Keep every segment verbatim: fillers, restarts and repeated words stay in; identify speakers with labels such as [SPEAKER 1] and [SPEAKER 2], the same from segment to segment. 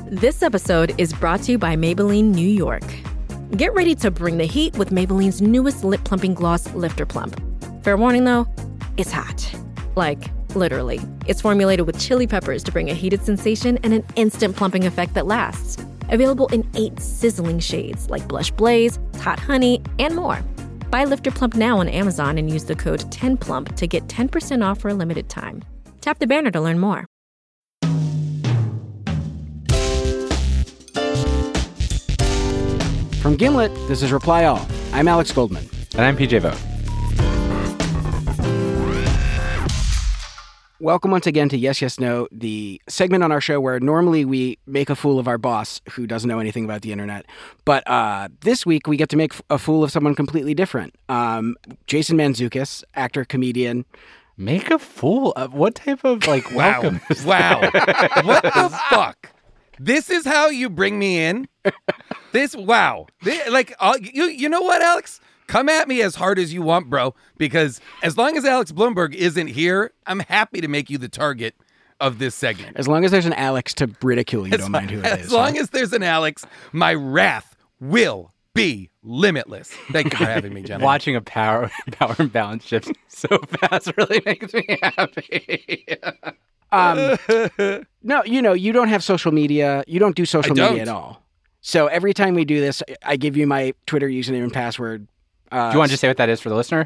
[SPEAKER 1] This episode is brought to you by Maybelline New York. Get ready to bring the heat with Maybelline's newest lip plumping gloss, Lifter Plump. Fair warning though, it's hot. Like, literally. It's formulated with chili peppers to bring a heated sensation and an instant plumping effect that lasts. Available in eight sizzling shades like Blush Blaze, Hot Honey, and more. Buy Lifter Plump now on Amazon and use the code ten plump to get ten percent off for a limited time. Tap the banner to learn more.
[SPEAKER 2] From Gimlet, this is Reply All. I'm Alex Goldman.
[SPEAKER 3] And I'm P J Vogt.
[SPEAKER 2] Welcome once again to Yes, Yes, No, the segment on our show where normally we make a fool of our boss who doesn't know anything about the internet. But uh, this week we get to make a fool of someone completely different. Um, Jason Mantzoukas, actor, comedian.
[SPEAKER 3] Make a fool of what type of, like,
[SPEAKER 4] wow.
[SPEAKER 3] welcome is
[SPEAKER 4] Wow. What the fuck? This is how you bring me in? This, wow. This, like, uh, you, you know what, Alex? Come at me as hard as you want, bro, because as long as Alex Blumberg isn't here, I'm happy to make you the target of this segment.
[SPEAKER 2] As long as there's an Alex to ridicule, you
[SPEAKER 4] as
[SPEAKER 2] don't mind who it
[SPEAKER 4] as
[SPEAKER 2] is.
[SPEAKER 4] As long
[SPEAKER 2] huh?
[SPEAKER 4] as there's an Alex, my wrath will be limitless. Thank you for having me, gentlemen.
[SPEAKER 3] Watching a power power and balance shift so fast really makes me happy.
[SPEAKER 2] um, no, you know, you don't have social media. You don't do social
[SPEAKER 4] I don't.
[SPEAKER 2] media at all. So every time we do this, I give you my Twitter username and password. Uh,
[SPEAKER 3] Do you want to just say what that is for the listener?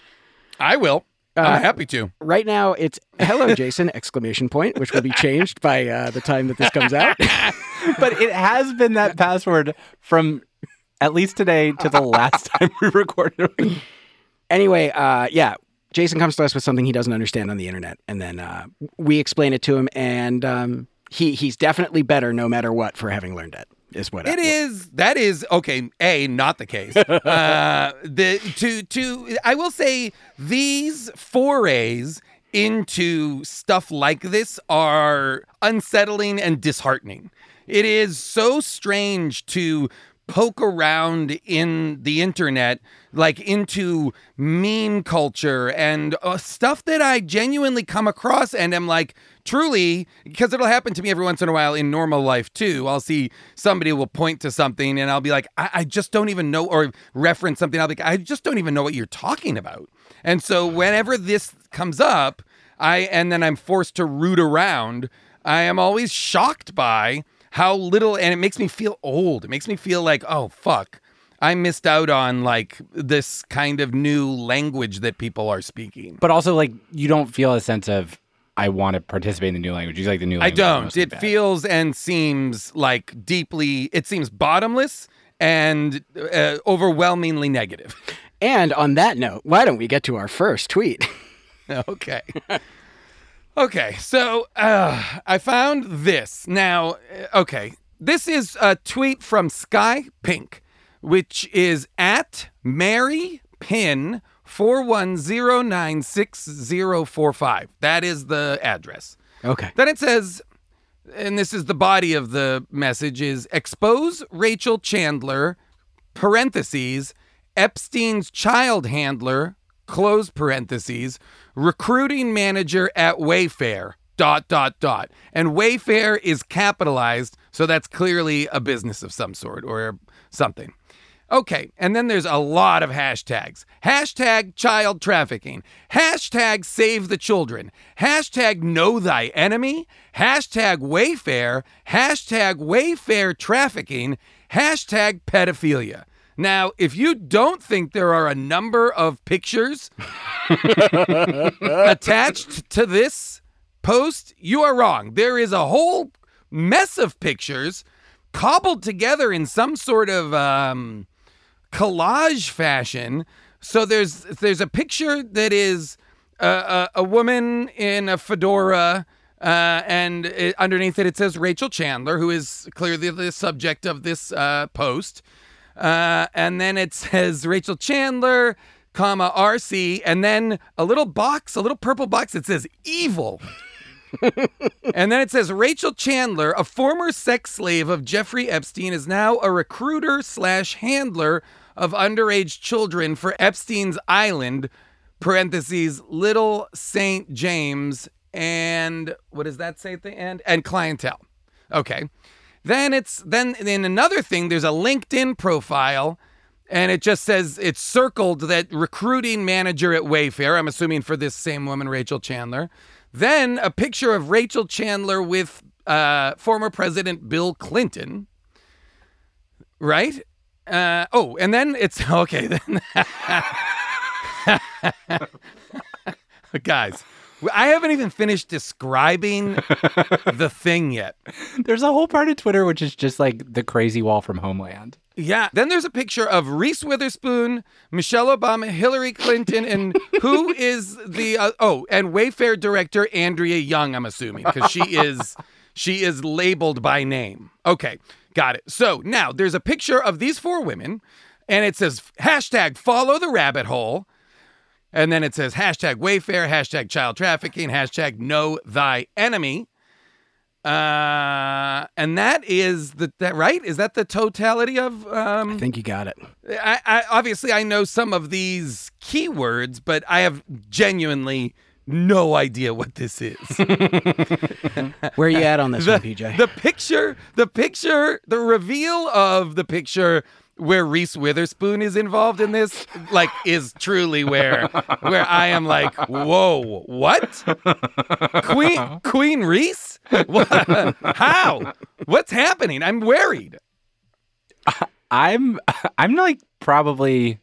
[SPEAKER 4] I will.
[SPEAKER 2] Uh,
[SPEAKER 4] I'm happy to.
[SPEAKER 2] Right now, it's hello, Jason, exclamation point, which will be changed by uh, the time that this comes out.
[SPEAKER 3] But it has been that password from at least today to the last time we recorded.
[SPEAKER 2] Anyway, uh, yeah, Jason comes to us with something he doesn't understand on the internet, and then uh, we explain it to him, and um, he he's definitely better no matter what for having learned it. Is what
[SPEAKER 4] It
[SPEAKER 2] I,
[SPEAKER 4] is. That is okay. A, not the case. Uh, the to to I will say these forays into stuff like this are unsettling and disheartening. It is so strange to poke around in the internet, like into meme culture and uh, stuff that I genuinely come across and am like, truly, because it'll happen to me every once in a while in normal life too. I'll see somebody will point to something and I'll be like, I, I just don't even know, or reference something. I'll be like, I just don't even know what you're talking about. And so whenever this comes up, I and then I'm forced to root around, I am always shocked by how little, and it makes me feel old. It makes me feel like, oh, fuck, I missed out on like this kind of new language that people are speaking.
[SPEAKER 3] But also, like, you don't feel a sense of, I want to participate in the new language. You like the new language.
[SPEAKER 4] I don't.
[SPEAKER 3] mostly
[SPEAKER 4] It
[SPEAKER 3] bad.
[SPEAKER 4] feels and seems like deeply, it seems bottomless and uh, overwhelmingly negative.
[SPEAKER 2] And on that note, why don't we get to our first tweet?
[SPEAKER 4] Okay. Okay, so uh, I found this. Now, uh, okay, this is a tweet from Sky Pink, which is at Mary Pin four one zero nine six zero four five. That is the address.
[SPEAKER 2] Okay.
[SPEAKER 4] Then it says, and this is the body of the message, is expose Rachel Chandler, parentheses, Epstein's child handler, close parentheses, recruiting manager at Wayfair, dot, dot, dot. And Wayfair is capitalized, so that's clearly a business of some sort or something. Okay, and then there's a lot of hashtags. Hashtag child trafficking. Hashtag save the children. Hashtag know thy enemy. Hashtag Wayfair. Hashtag Wayfair trafficking. Hashtag pedophilia. Now, if you don't think there are a number of pictures attached to this post, you are wrong. There is a whole mess of pictures cobbled together in some sort of um, collage fashion. So there's there's a picture that is a, a, a woman in a fedora, uh, and it, underneath it, it says Rachel Chandler, who is clearly the subject of this uh, post. Uh, and then it says Rachel Chandler, comma, R C, and then a little box, a little purple box that says evil. And then it says Rachel Chandler, a former sex slave of Jeffrey Epstein, is now a recruiter slash handler of underage children for Epstein's Island, parentheses, Little Saint James, and what does that say at the end? And clientele. Okay. Then it's then in another thing, there's a LinkedIn profile, and it just says it's circled that recruiting manager at Wayfair. I'm assuming for this same woman, Rachel Chandler. Then a picture of Rachel Chandler with uh, former President Bill Clinton. Right? Uh, oh, and then it's okay. Then, guys, I haven't even finished describing the thing yet.
[SPEAKER 3] There's a whole part of Twitter which is just like the crazy wall from Homeland.
[SPEAKER 4] Yeah. Then there's a picture of Reese Witherspoon, Michelle Obama, Hillary Clinton, and who is the uh, oh, and Wayfair director Andrea Young. I'm assuming because she is she is labeled by name. Okay, got it. So now there's a picture of these four women, and it says hashtag follow the rabbit hole. And then it says hashtag Wayfair, hashtag child trafficking, hashtag know thy enemy. Uh, and that is the, that right? Is that the totality of? Um,
[SPEAKER 2] I think you got it.
[SPEAKER 4] I, I obviously I know some of these keywords, but I have genuinely no idea what this is.
[SPEAKER 2] Where are you at on this
[SPEAKER 4] the,
[SPEAKER 2] one, P J?
[SPEAKER 4] The picture, the picture, the reveal of the picture where Reese Witherspoon is involved in this, like, is truly where where I am like, whoa, what? Queen Queen Reese? What? How? What's happening? I'm worried.
[SPEAKER 3] I'm I'm like probably.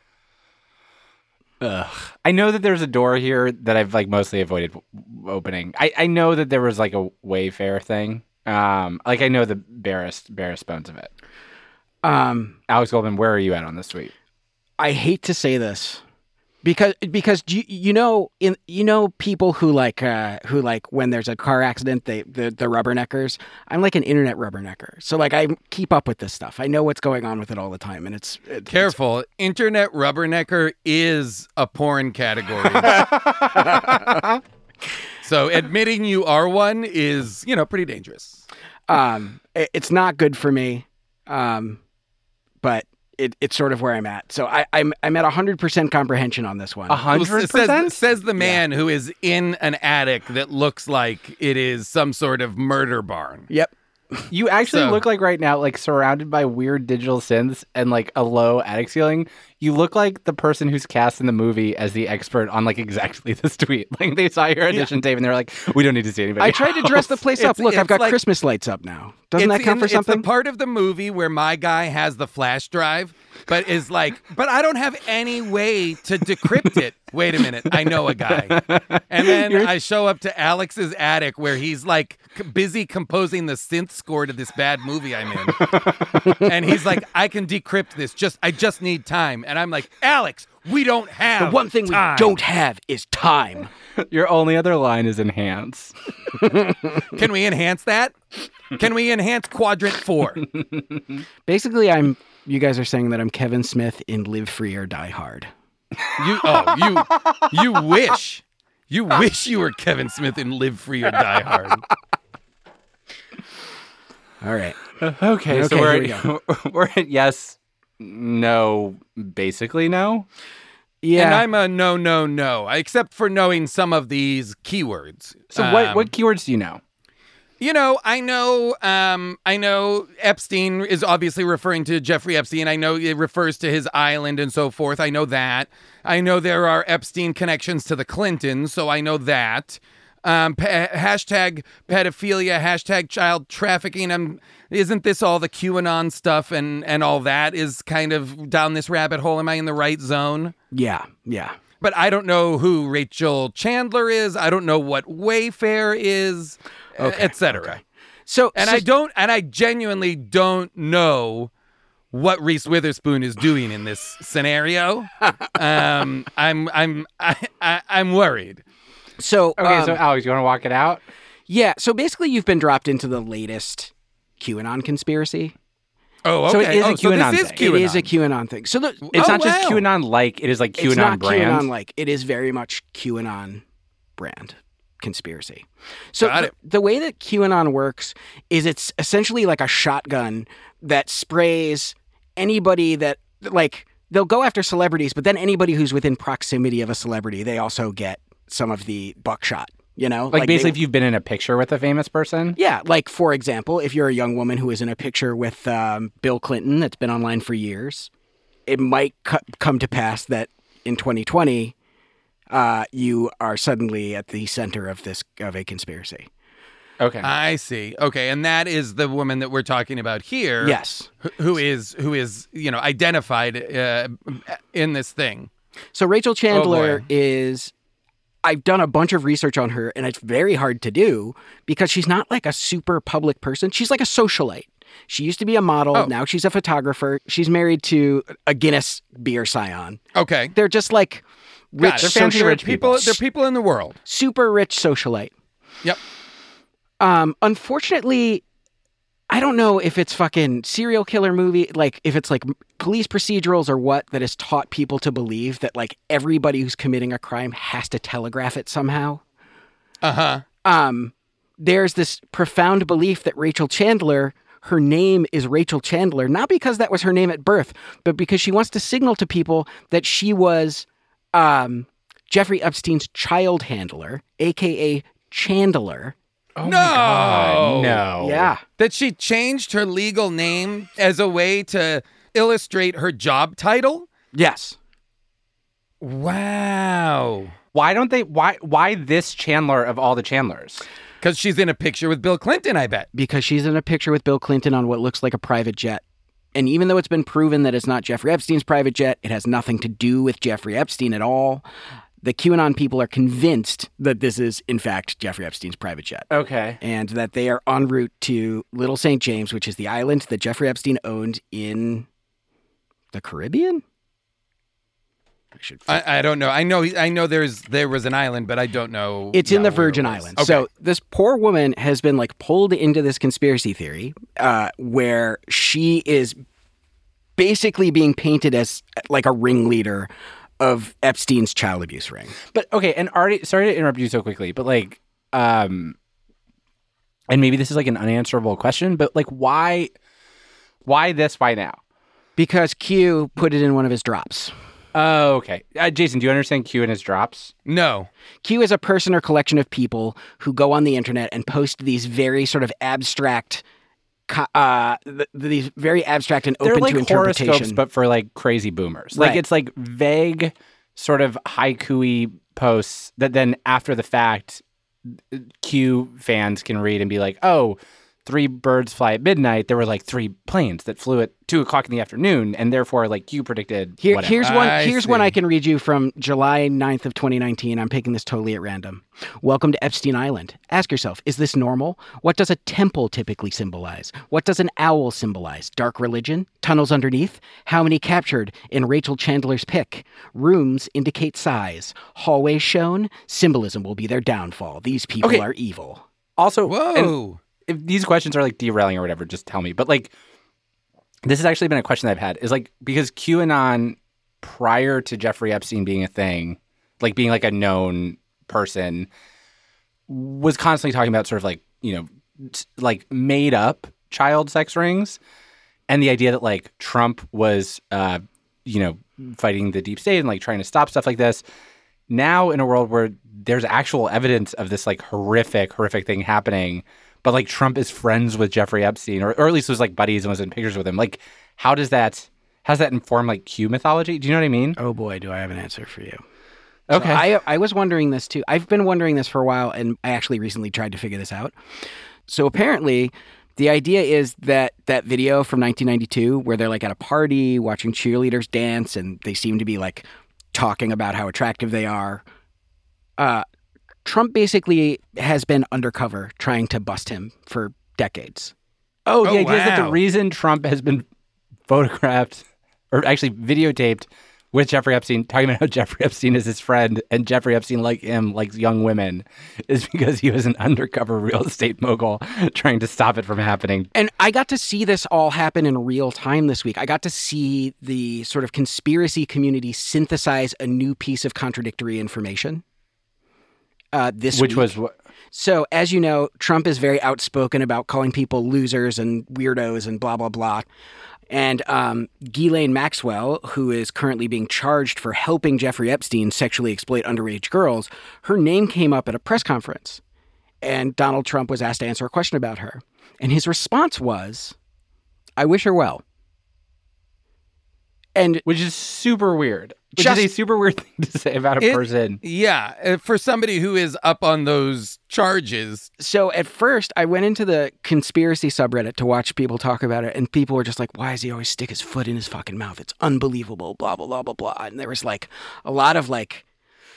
[SPEAKER 3] Ugh. I know that there's a door here that I've like mostly avoided w- opening. I, I know that there was like a Wayfair thing. Um, like I know the barest barest bones of it.
[SPEAKER 2] Um,
[SPEAKER 3] Alex Goldman, where are you at on this tweet?
[SPEAKER 2] I hate to say this because because you, you know in you know people who like uh, who like when there's a car accident they the, the rubberneckers. I'm like an internet rubbernecker, so like I keep up with this stuff. I know what's going on with it all the time, and it's, it's
[SPEAKER 4] careful. It's... Internet rubbernecker is a porn category. So admitting you are one is, you know, pretty dangerous.
[SPEAKER 2] Um, it, it's not good for me. Um. But it, it's sort of where I'm at. So I, I'm I'm at one hundred percent comprehension on this one.
[SPEAKER 3] one hundred percent?
[SPEAKER 4] Says, says the man yeah. who is in an attic that looks like it is some sort of murder barn.
[SPEAKER 2] Yep.
[SPEAKER 3] You actually
[SPEAKER 4] so,
[SPEAKER 3] look like right now, like surrounded by weird digital synths and like a low attic ceiling. You look like the person who's cast in the movie as the expert on like exactly this tweet. Like they saw your audition yeah. tape and they're like, we don't need to see anybody.
[SPEAKER 2] I tried to dress the place up. Look, I've got like, Christmas lights up now. Doesn't that count
[SPEAKER 4] in,
[SPEAKER 2] for something?
[SPEAKER 4] It's the part of the movie where my guy has the flash drive, but is like, but I don't have any way to decrypt it. Wait a minute, I know a guy. And then You're... I show up to Alex's attic where he's like busy composing the synth score to this bad movie I'm in. And he's like, I can decrypt this. Just I just need time. And I'm like, Alex, we don't have
[SPEAKER 2] The one thing
[SPEAKER 4] time.
[SPEAKER 2] we don't have is time.
[SPEAKER 3] Your only other line is enhance.
[SPEAKER 4] Can we enhance that? Can we enhance quadrant four?
[SPEAKER 2] Basically, I'm. You guys are saying that I'm Kevin Smith in Live Free or Die Hard.
[SPEAKER 4] You oh you you wish you wish you were Kevin Smith in Live Free or Die Hard.
[SPEAKER 2] All right.
[SPEAKER 3] Okay, okay so we're at, we we're at yes, no, basically no.
[SPEAKER 4] Yeah, and I'm a no, no, no, except for knowing some of these keywords.
[SPEAKER 3] So
[SPEAKER 4] um,
[SPEAKER 3] what what keywords do you know?
[SPEAKER 4] You know, I know, um, I know Epstein is obviously referring to Jeffrey Epstein. I know it refers to his island and so forth. I know that. I know there are Epstein connections to the Clintons, so I know that. Um, pa- hashtag pedophilia, hashtag child trafficking. Um, isn't this all the QAnon stuff and, and all that is kind of down this rabbit hole? Am I in the right zone?
[SPEAKER 2] Yeah, yeah.
[SPEAKER 4] But I don't know who Rachel Chandler is. I don't know what Wayfair is, okay, et cetera. Okay.
[SPEAKER 2] So,
[SPEAKER 4] and
[SPEAKER 2] so,
[SPEAKER 4] I don't, and I genuinely don't know what Reese Witherspoon is doing in this scenario. um, I'm, I'm, I, I, I'm worried.
[SPEAKER 2] So,
[SPEAKER 3] okay,
[SPEAKER 2] um,
[SPEAKER 3] so Alex, you want to walk it out?
[SPEAKER 2] Yeah. So basically, you've been dropped into the latest QAnon conspiracy.
[SPEAKER 4] Oh, okay.
[SPEAKER 2] So it is
[SPEAKER 4] oh,
[SPEAKER 2] a QAnon
[SPEAKER 4] so this is
[SPEAKER 2] thing.
[SPEAKER 4] QAnon.
[SPEAKER 2] It is a QAnon thing. So the,
[SPEAKER 3] it's
[SPEAKER 2] oh,
[SPEAKER 3] not just
[SPEAKER 4] wow.
[SPEAKER 3] QAnon-like. It is like QAnon
[SPEAKER 2] it's not
[SPEAKER 3] brand.
[SPEAKER 2] QAnon-like. It is very much QAnon brand conspiracy. So
[SPEAKER 4] Got
[SPEAKER 2] the,
[SPEAKER 4] it.
[SPEAKER 2] the way that QAnon works is it's essentially like a shotgun that sprays anybody that, like, they'll go after celebrities, but then anybody who's within proximity of a celebrity, they also get some of the buckshot You know,
[SPEAKER 3] Like, basically,
[SPEAKER 2] they-
[SPEAKER 3] if you've been in a picture with a famous person.
[SPEAKER 2] yeah, like for example, if you're a young woman who is in a picture with um, Bill Clinton that's been online for years, it might co- come to pass that in twenty twenty, uh, you are suddenly at the center of this of a conspiracy.
[SPEAKER 3] Okay.
[SPEAKER 4] I see. Okay, and that is the woman that we're talking about here.
[SPEAKER 2] Yes.
[SPEAKER 4] wh- Who is who is you know identified uh, in this thing?
[SPEAKER 2] So Rachel Chandler
[SPEAKER 4] boy.
[SPEAKER 2] is. I've done a bunch of research on her, and it's very hard to do because she's not like a super public person. She's like a socialite. She used to be a model.
[SPEAKER 4] Oh.
[SPEAKER 2] Now she's a photographer. She's married to a Guinness beer scion.
[SPEAKER 4] Okay,
[SPEAKER 2] They're just like rich,
[SPEAKER 3] Got it. They're fancy
[SPEAKER 2] social-
[SPEAKER 3] rich
[SPEAKER 4] people.
[SPEAKER 3] people.
[SPEAKER 4] They're people in the world.
[SPEAKER 2] super rich socialite.
[SPEAKER 4] Yep.
[SPEAKER 2] Um, unfortunately, I don't know if it's fucking serial killer movie, like if it's like police procedurals or what that has taught people to believe that like everybody who's committing a crime has to telegraph it somehow.
[SPEAKER 4] Uh huh.
[SPEAKER 2] Um, there's this profound belief that Rachel Chandler, her name is Rachel Chandler, not because that was her name at birth, but because she wants to signal to people that she was um, Jeffrey Epstein's child handler, aka Chandler.
[SPEAKER 3] Oh
[SPEAKER 4] No!
[SPEAKER 3] my God, no.
[SPEAKER 2] Yeah.
[SPEAKER 4] That she changed her legal name as a way to illustrate her job title.
[SPEAKER 2] Yes.
[SPEAKER 4] Wow.
[SPEAKER 3] Why don't they? Why? Why this Chandler of all the Chandlers?
[SPEAKER 4] Because she's in a picture with Bill Clinton, I bet.
[SPEAKER 2] Because she's in a picture with Bill Clinton on what looks like a private jet. And even though it's been proven that it's not Jeffrey Epstein's private jet, it has nothing to do with Jeffrey Epstein at all. The QAnon people are convinced that this is, in fact, Jeffrey Epstein's private jet.
[SPEAKER 3] Okay.
[SPEAKER 2] And that they are en route to Little Saint James, which is the island that Jeffrey Epstein owned in the Caribbean? I should.
[SPEAKER 4] I, I don't know. I know. I know. There's there was an island, but I don't know.
[SPEAKER 2] It's in
[SPEAKER 4] yeah,
[SPEAKER 2] the
[SPEAKER 4] where it
[SPEAKER 2] Virgin
[SPEAKER 4] was.
[SPEAKER 2] Islands.
[SPEAKER 4] Okay.
[SPEAKER 2] So this poor woman has been like pulled into this conspiracy theory uh, where she is basically being painted as like a ringleader of Epstein's child abuse ring.
[SPEAKER 3] But okay, and already sorry to interrupt you so quickly, but like, um, and maybe this is like an unanswerable question, but like, why, why this? Why now?
[SPEAKER 2] Because Q put it in one of his drops.
[SPEAKER 3] Oh, okay. Uh, Jason, do you understand Q and his drops?
[SPEAKER 4] no.
[SPEAKER 2] Q is a person or collection of people who go on the internet and post these very sort of abstract, co- uh, th- these very abstract and
[SPEAKER 3] They're
[SPEAKER 2] open
[SPEAKER 3] like
[SPEAKER 2] to interpretation.
[SPEAKER 3] horoscopes, but for like crazy boomers. Like
[SPEAKER 2] Right.
[SPEAKER 3] it's like vague, sort of haiku-y posts that then after the fact, Q fans can read and be like, oh, three birds fly at midnight. There were like three planes that flew at two o'clock in the afternoon, and therefore like Q predicted
[SPEAKER 2] Here,
[SPEAKER 3] whatever.
[SPEAKER 2] here's one.
[SPEAKER 4] I
[SPEAKER 2] Here's one
[SPEAKER 4] see.
[SPEAKER 2] I can read you from July ninth of twenty nineteen. I'm picking this totally at random. Welcome to Epstein Island. Ask yourself, is this normal? What does a temple typically symbolize? What does an owl symbolize? Dark religion? Tunnels underneath? How many captured in Rachel Chandler's pic? Rooms indicate size. Hallways shown? Symbolism will be their downfall. These people
[SPEAKER 3] Okay.
[SPEAKER 2] are evil.
[SPEAKER 3] Also, and
[SPEAKER 4] Whoa.
[SPEAKER 3] if these questions are like derailing or whatever, just tell me. But like, this has actually been a question that I've had is like, because QAnon prior to Jeffrey Epstein being a thing, like being like a known person, was constantly talking about sort of like, you know, t- like made up child sex rings. And the idea that like Trump was, uh, you know, fighting the deep state and like trying to stop stuff like this. Now in a world where there's actual evidence of this like horrific, horrific thing happening, but like Trump is friends with Jeffrey Epstein, or, or at least was like buddies and was in pictures with him. Like, how does that, how does that inform like Q mythology? Do you know what I mean?
[SPEAKER 2] Oh boy, do I have an answer for you.
[SPEAKER 3] Okay.
[SPEAKER 2] So I I was wondering this too. I've been wondering this for a while, and I actually recently tried to figure this out. So apparently, the idea is that that video from nineteen ninety-two, where they're like at a party watching cheerleaders dance, and they seem to be like talking about how attractive they are. Uh, Trump basically has been undercover trying to bust him for decades.
[SPEAKER 3] Oh, the
[SPEAKER 4] Oh,
[SPEAKER 3] idea is that the
[SPEAKER 4] wow.
[SPEAKER 3] reason Trump has been photographed or actually videotaped with Jeffrey Epstein, talking about how Jeffrey Epstein is his friend and Jeffrey Epstein, like him, likes young women, is because he was an undercover real estate mogul trying to stop it from happening.
[SPEAKER 2] And I got to see this all happen in real time this week. I got to see the sort of conspiracy community synthesize a new piece of contradictory information uh, this
[SPEAKER 3] Which
[SPEAKER 2] week.
[SPEAKER 3] was what?
[SPEAKER 2] So, as you know, Trump is very outspoken about calling people losers and weirdos and blah, blah, blah. And um, Ghislaine Maxwell, who is currently being charged for helping Jeffrey Epstein sexually exploit underage girls, her name came up at a press conference. And Donald Trump was asked to answer a question about her. And his response was, I wish her well. And
[SPEAKER 3] Which is super weird. Which
[SPEAKER 2] Just-
[SPEAKER 3] is a super weird thing to say about a
[SPEAKER 4] It-
[SPEAKER 3] person.
[SPEAKER 4] Yeah, uh, for somebody who is up on those charges.
[SPEAKER 2] so at first, I went into the conspiracy subreddit to watch people talk about it, and people were just like, why does he always stick his foot in his fucking mouth? It's unbelievable, blah, blah, blah, blah, blah. And there was like a lot of like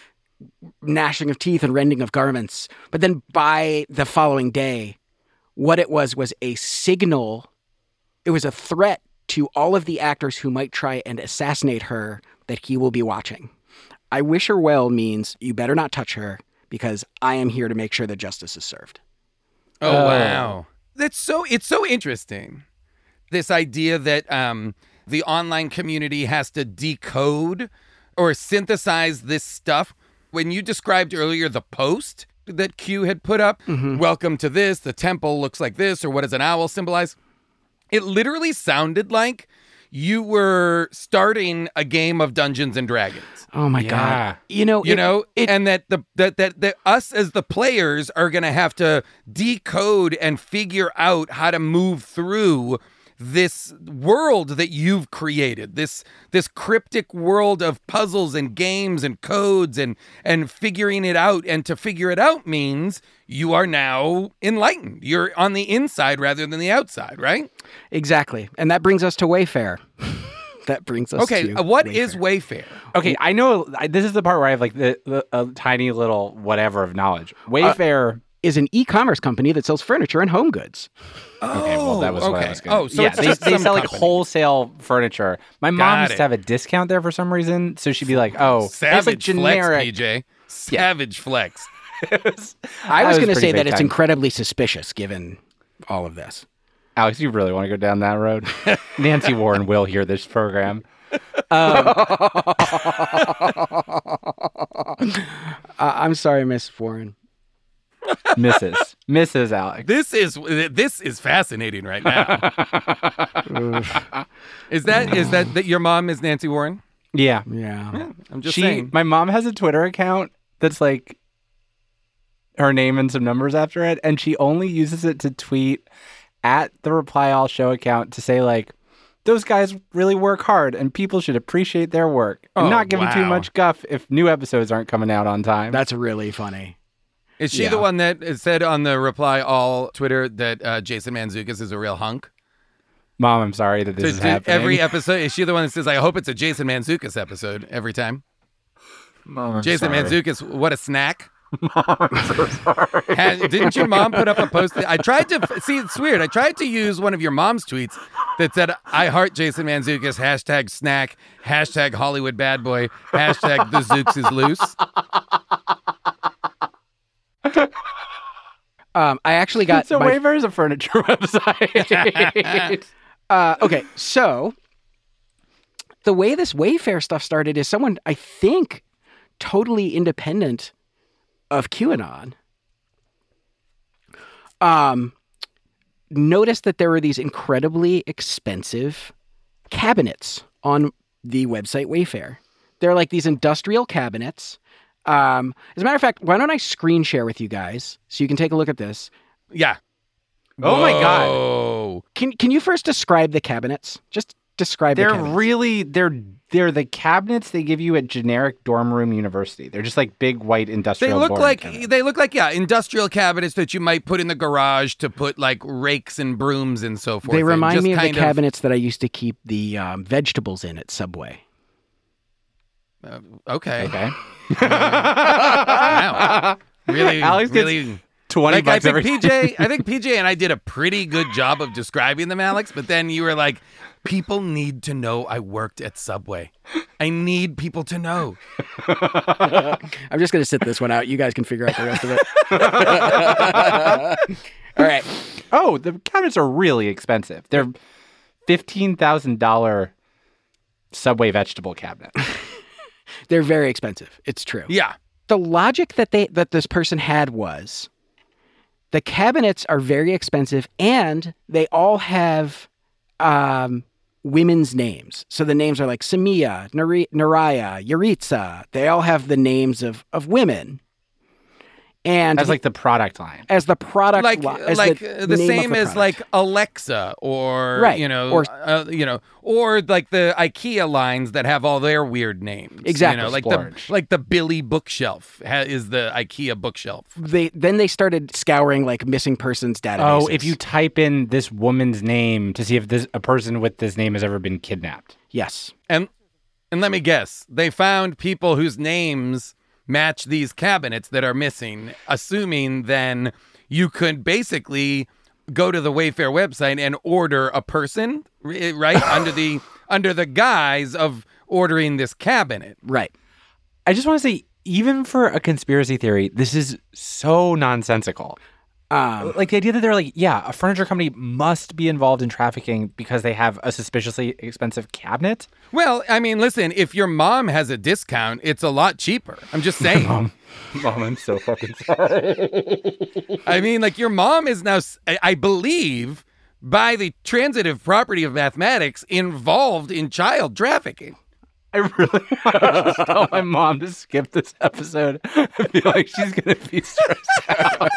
[SPEAKER 2] gnashing of teeth and rending of garments. But then by the following day, what it was was a signal. It was a threat to all of the actors who might try and assassinate her that he will be watching. I wish her well means you better not touch her because I am here to make sure that justice is served.
[SPEAKER 4] Oh,
[SPEAKER 3] Oh.
[SPEAKER 4] wow. That's so, it's so interesting. This idea that um, the online community has to decode or synthesize this stuff. When you described earlier the post that Q had put up, welcome to this, the temple looks like this, or what does an owl symbolize? It literally sounded like you were starting a game of Dungeons and Dragons.
[SPEAKER 2] Oh my
[SPEAKER 3] Yeah.
[SPEAKER 2] God. You know,
[SPEAKER 4] You
[SPEAKER 2] it-
[SPEAKER 4] know,
[SPEAKER 2] it,
[SPEAKER 4] and that the that, that that us as the players are going to have to decode and figure out how to move through this world that you've created, this this cryptic world of puzzles and games and codes and and figuring it out. And to figure it out means you are now enlightened. You're on the inside rather than the outside, right?
[SPEAKER 2] exactly. And that brings us to Wayfair. that brings us
[SPEAKER 4] Okay,
[SPEAKER 2] to
[SPEAKER 4] uh, what
[SPEAKER 2] Wayfair.
[SPEAKER 4] is Wayfair?
[SPEAKER 3] Okay, I know I, this is the part where I have like the, the a tiny little whatever of knowledge. Wayfair.
[SPEAKER 2] Is an e-commerce company that sells furniture and home goods.
[SPEAKER 3] Okay, well, that was
[SPEAKER 4] Oh,
[SPEAKER 3] what I
[SPEAKER 4] okay.
[SPEAKER 3] was gonna-
[SPEAKER 4] Oh, so
[SPEAKER 3] yeah,
[SPEAKER 4] it's
[SPEAKER 3] they,
[SPEAKER 4] just
[SPEAKER 3] they
[SPEAKER 4] some
[SPEAKER 3] sell like
[SPEAKER 4] company.
[SPEAKER 3] wholesale furniture. My mom
[SPEAKER 4] Got
[SPEAKER 3] used
[SPEAKER 4] it.
[SPEAKER 3] to have a discount there for some reason, so she'd be like, "Oh, it's like
[SPEAKER 4] Savage
[SPEAKER 3] generic."
[SPEAKER 4] flex, P J. Savage flex.
[SPEAKER 2] I was
[SPEAKER 3] That was
[SPEAKER 2] going to
[SPEAKER 3] pretty
[SPEAKER 2] say that
[SPEAKER 3] big
[SPEAKER 2] it's
[SPEAKER 3] time.
[SPEAKER 2] incredibly suspicious given all of this.
[SPEAKER 3] Alex, you really want to go down that road? Nancy Warren will hear this program.
[SPEAKER 2] Uh, I'm sorry, Miss Warren.
[SPEAKER 3] Missus Missus Alex.
[SPEAKER 4] This is this is fascinating right now. is that is that that your mom is Nancy Warren?
[SPEAKER 3] Yeah.
[SPEAKER 2] Yeah.
[SPEAKER 4] I'm just
[SPEAKER 3] she,
[SPEAKER 4] saying.
[SPEAKER 3] my mom has a Twitter account that's like her name and some numbers after it, and she only uses it to tweet at the Reply All Show account to say like, those guys really work hard, and people should appreciate their work and
[SPEAKER 4] Oh,
[SPEAKER 3] not give them too
[SPEAKER 4] wow.
[SPEAKER 3] much guff if new episodes aren't coming out on time.
[SPEAKER 2] That's really funny.
[SPEAKER 4] Is she
[SPEAKER 2] Yeah.
[SPEAKER 4] the one that said on the Reply All Twitter that uh, Jason Mantzoukas is a real hunk?
[SPEAKER 3] Mom, I'm sorry that this
[SPEAKER 4] To-
[SPEAKER 3] is
[SPEAKER 4] to
[SPEAKER 3] happening.
[SPEAKER 4] every episode, is she the one that says, "I hope it's a Jason Mantzoukas episode every time"?
[SPEAKER 3] Mom, I'm
[SPEAKER 4] Jason
[SPEAKER 3] sorry.
[SPEAKER 4] Mantzoukas, what a snack!
[SPEAKER 3] I'm so sorry.
[SPEAKER 4] Had- didn't your mom put up a post? I tried to see. It's weird. I tried to use one of your mom's tweets that said, "I heart Jason Mantzoukas." Hashtag snack. Hashtag Hollywood bad boy. Hashtag the Zooks is loose.
[SPEAKER 2] Um, I actually got
[SPEAKER 3] so
[SPEAKER 2] my-
[SPEAKER 3] Wayfair is a furniture website.
[SPEAKER 2] Uh, okay, so the way this Wayfair stuff started is someone, I think, totally independent of QAnon, um, noticed that there were these incredibly expensive cabinets on the website Wayfair. They're like these industrial cabinets. Um, as a matter of fact, why don't I screen share with you guys so you can take a look at this?
[SPEAKER 4] Yeah.
[SPEAKER 3] Oh my God.
[SPEAKER 4] Whoa.
[SPEAKER 2] Can Can you first describe the cabinets? Just describe the
[SPEAKER 3] They're
[SPEAKER 2] cabinets.
[SPEAKER 3] really they're they're the cabinets they give you at generic dorm room university. They're just like big white
[SPEAKER 4] They
[SPEAKER 3] industrial.
[SPEAKER 4] look
[SPEAKER 3] boring
[SPEAKER 4] like
[SPEAKER 3] cabinets.
[SPEAKER 4] they look like yeah, industrial cabinets that you might put in the garage to put like rakes and brooms and so forth.
[SPEAKER 2] They
[SPEAKER 4] in.
[SPEAKER 2] remind
[SPEAKER 4] Just
[SPEAKER 2] me of the
[SPEAKER 4] kind
[SPEAKER 2] cabinets that I used to keep the um, vegetables in at Subway.
[SPEAKER 4] Uh, okay.
[SPEAKER 3] Okay.
[SPEAKER 4] Wow. Really,
[SPEAKER 3] Alex gets
[SPEAKER 4] really.
[SPEAKER 3] Twenty
[SPEAKER 4] Like I
[SPEAKER 3] bucks
[SPEAKER 4] think
[SPEAKER 3] every.
[SPEAKER 4] P J, I think P J and I did a pretty good job of describing them, Alex. But then you were like, "People need to know I worked at Subway. I need people to know."
[SPEAKER 2] I'm just going to sit this one out. You guys can figure out the rest of it. All right.
[SPEAKER 3] Oh, the cabinets are really expensive. They're fifteen thousand dollar Subway vegetable cabinet.
[SPEAKER 2] They're very expensive. It's true.
[SPEAKER 4] Yeah.
[SPEAKER 2] The logic that they that this person had was the cabinets are very expensive and they all have um, women's names. So the names are like Samia, Nari- Naraya, Yuritsa. They all have the names of, of women. And
[SPEAKER 3] As like the product line.
[SPEAKER 2] as the product
[SPEAKER 4] like
[SPEAKER 2] li- as
[SPEAKER 4] like
[SPEAKER 2] the,
[SPEAKER 4] uh, the
[SPEAKER 2] name of
[SPEAKER 4] same
[SPEAKER 2] the
[SPEAKER 4] as
[SPEAKER 2] product.
[SPEAKER 4] like Alexa or
[SPEAKER 2] Right.
[SPEAKER 4] you know
[SPEAKER 2] Or-
[SPEAKER 4] uh, you know or like the IKEA lines that have all their weird names.
[SPEAKER 2] Exactly.
[SPEAKER 4] You know, like
[SPEAKER 3] Splurge.
[SPEAKER 4] the like the Billy bookshelf ha- is the IKEA bookshelf.
[SPEAKER 2] they then they started scouring like missing persons databases.
[SPEAKER 3] Oh, if you type in this woman's name to see if this a person with this name has ever been kidnapped.
[SPEAKER 2] yes.
[SPEAKER 4] And and let me guess, they found people whose names match these cabinets that are missing, assuming then you could basically go to the Wayfair website and order a person, ri- right? under the under the guise of ordering this cabinet.
[SPEAKER 2] Right.
[SPEAKER 3] I just want to say, even for a conspiracy theory, this is so nonsensical.
[SPEAKER 2] Um,
[SPEAKER 3] Like the idea that they're like, yeah, a furniture company must be involved in trafficking because they have a suspiciously expensive cabinet.
[SPEAKER 4] Well, I mean, listen, if your mom has a discount, it's a lot cheaper. I'm just saying.
[SPEAKER 3] Mom, Mom, I'm so fucking sorry.
[SPEAKER 4] I mean, like your mom is now, s- I I believe, by the transitive property of mathematics, involved in child trafficking.
[SPEAKER 3] I really want to just tell my mom to skip this episode. I feel like she's going to be stressed out.